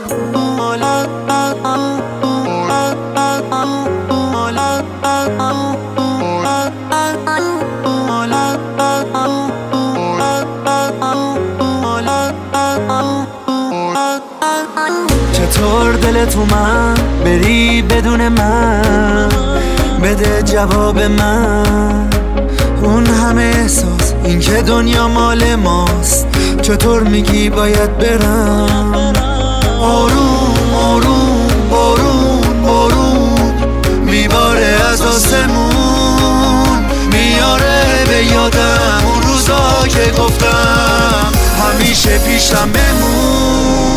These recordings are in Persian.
چطور دل تو من بری بدون من؟ بده جواب من. اون همه احساس، این که دنیا مال ماست، چطور میگی باید برم؟ آروم آروم بارون بارون میباره از آسمون، میاره به یادم اون روزا که گفتم همیشه پیشم بمون.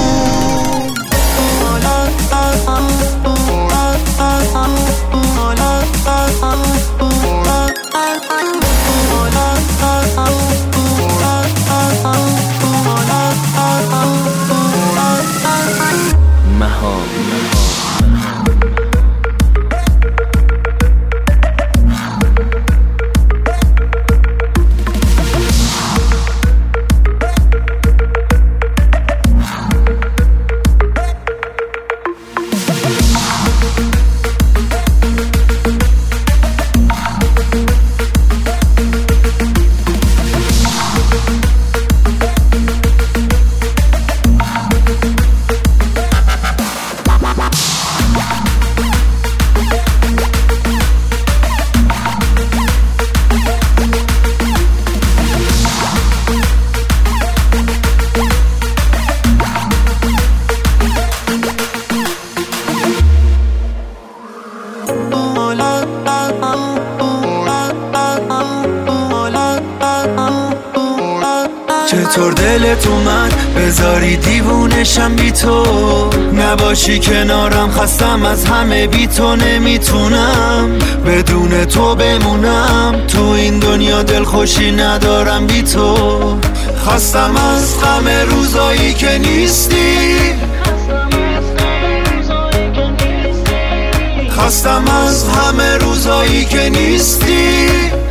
چطور دل تو من بذاری دیوونشم بی تو، نباشی کنارم خستم از همه بی تو، نمیتونم بدون تو بمونم، تو این دنیا دلخوشی ندارم بی تو، خستم از غم روزایی که نیستی، خستم از همه روزایی که نیستی.